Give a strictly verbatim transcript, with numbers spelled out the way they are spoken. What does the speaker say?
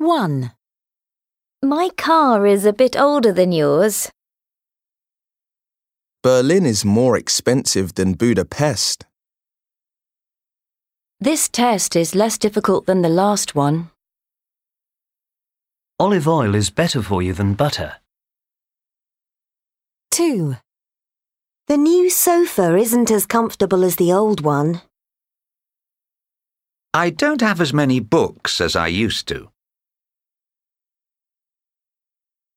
one. My car is a bit older than yours. Berlin is more expensive than Budapest. This test is less difficult than the last one. Olive oil is better for you than butter. two. The new sofa isn't as comfortable as the old one. I don't have as many books as I used to.